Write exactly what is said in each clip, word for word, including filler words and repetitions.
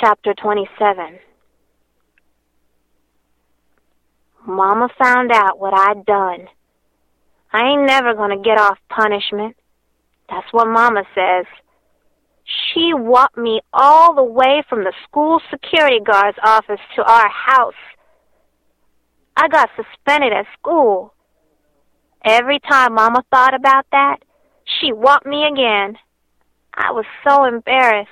Chapter twenty-seven. Mama found out what I'd done. I ain't never gonna get off punishment. That's what Mama says. She walked me all the way from the school security guard's office to our house. I got suspended at school. Every time Mama thought about that, she walked me again. I was so embarrassed.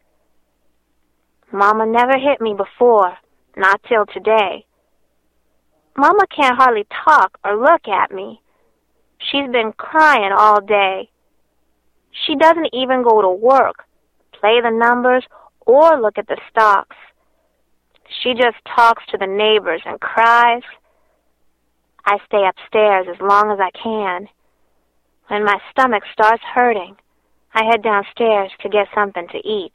Mama never hit me before, not till today. Mama can't hardly talk or look at me. She's been crying all day. She doesn't even go to work, play the numbers, or look at the stocks. She just talks to the neighbors and cries. I stay upstairs as long as I can. When my stomach starts hurting, I head downstairs to get something to eat.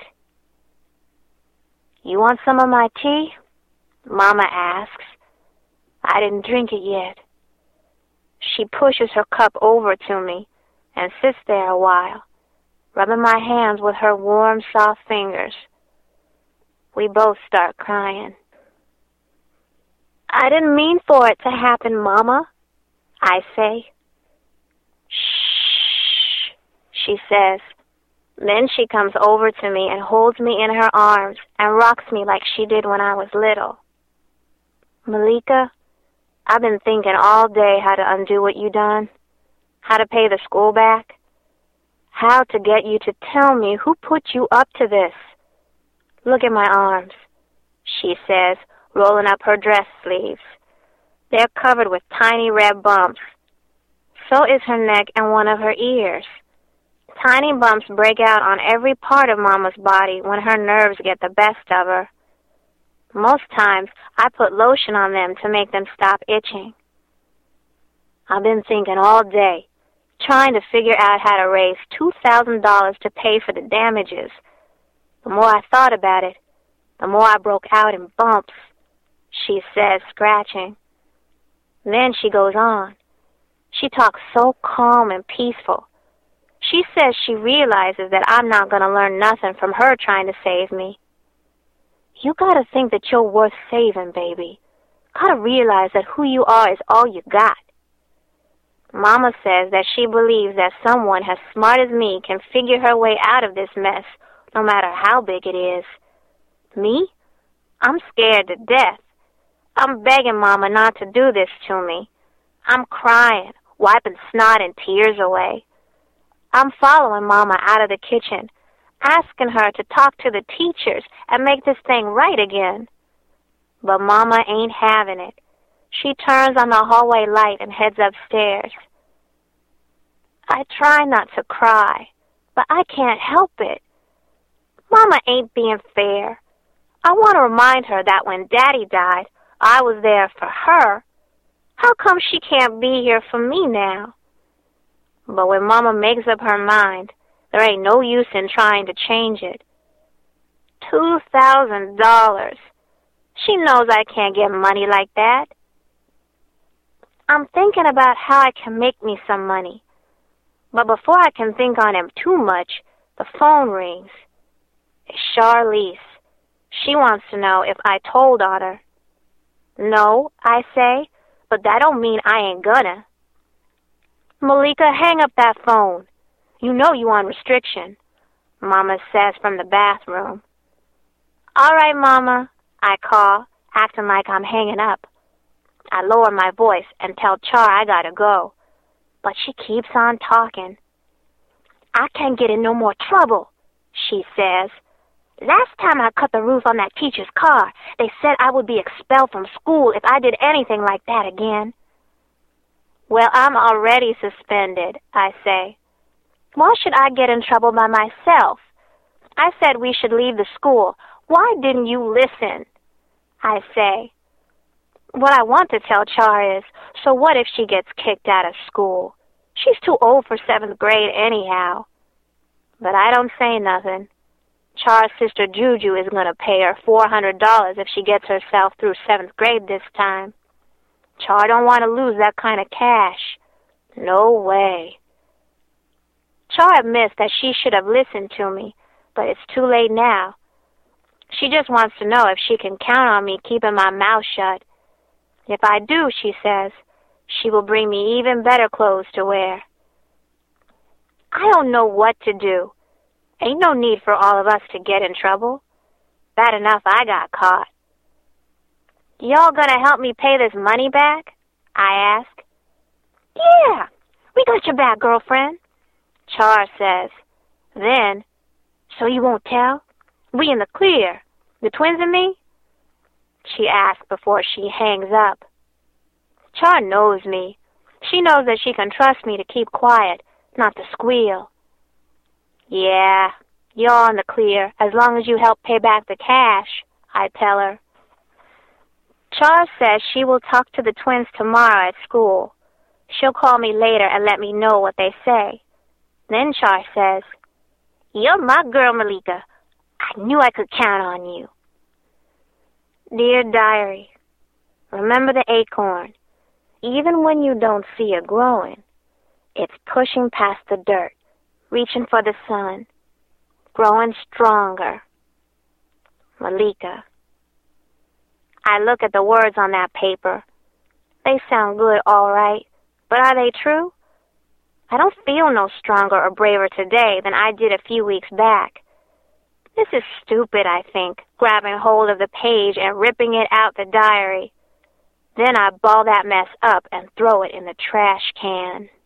"You want some of my tea?" Mama asks. I didn't drink it yet. She pushes her cup over to me and sits there a while, rubbing my hands with her warm, soft fingers. We both start crying. "I didn't mean for it to happen, Mama," I say. "Shh," she says. Then she comes over to me and holds me in her arms and rocks me like she did when I was little. "Malika, I've been thinking all day how to undo what you done, how to pay the school back, how to get you to tell me who put you up to this. Look at my arms," she says, rolling up her dress sleeves. They're covered with tiny red bumps. So is her neck and one of her ears. Tiny bumps break out on every part of Mama's body when her nerves get the best of her. Most times, I put lotion on them to make them stop itching. I've been thinking all day, trying to figure out how to raise two thousand dollars to pay for the damages. The more I thought about it, the more I broke out in bumps, she says, scratching. Then she goes on. She talks so calm and peaceful. She says she realizes that I'm not going to learn nothing from her trying to save me. "You got to think that you're worth saving, baby. Got to realize that who you are is all you got." Mama says that she believes that someone as smart as me can figure her way out of this mess, no matter how big it is. Me? I'm scared to death. I'm begging Mama not to do this to me. I'm crying, wiping snot and tears away. I'm following Mama out of the kitchen, asking her to talk to the teachers and make this thing right again. But Mama ain't having it. She turns on the hallway light and heads upstairs. I try not to cry, but I can't help it. Mama ain't being fair. I want to remind her that when Daddy died, I was there for her. How come she can't be here for me now? But when Mama makes up her mind, there ain't no use in trying to change it. Two thousand dollars. She knows I can't get money like that. I'm thinking about how I can make me some money. But before I can think on him too much, the phone rings. It's Charlize. She wants to know if I told on her. "No," I say, "but that don't mean I ain't gonna." "Malika, hang up that phone. You know you on restriction," Mama says from the bathroom. "All right, Mama," I call, acting like I'm hanging up. I lower my voice and tell Char I gotta go, but she keeps on talking. "I can't get in no more trouble," she says. "Last time I cut the roof on that teacher's car, they said I would be expelled from school if I did anything like that again." "Well, I'm already suspended," I say. "Why should I get in trouble by myself? I said we should leave the school. Why didn't you listen?" I say. What I want to tell Char is, so what if she gets kicked out of school? She's too old for seventh grade anyhow. But I don't say nothing. Char's sister Juju is going to pay her four hundred dollars if she gets herself through seventh grade this time. Char don't want to lose that kind of cash. No way. Char admits that she should have listened to me, but it's too late now. She just wants to know if she can count on me keeping my mouth shut. If I do, she says, she will bring me even better clothes to wear. I don't know what to do. Ain't no need for all of us to get in trouble. Bad enough I got caught. Y'all gonna help me pay this money back? I ask. Yeah, we got your back, girlfriend, Char says. Then, so you won't tell? We in the clear, the twins and me? She asks before she hangs up. Char knows me. She knows that she can trust me to keep quiet, not to squeal. Yeah, you're in the clear as long as you help pay back the cash, I tell her. Char says she will talk to the twins tomorrow at school. She'll call me later and let me know what they say. Then Char says, You're my girl, Malika. I knew I could count on you. Dear Diary, remember the acorn. Even when you don't see it growing, it's pushing past the dirt, reaching for the sun, growing stronger. Malika. I look at the words on that paper. They sound good, all right, but are they true? I don't feel no stronger or braver today than I did a few weeks back. This is stupid, I think, grabbing hold of the page and ripping it out the diary. Then I ball that mess up and throw it in the trash can.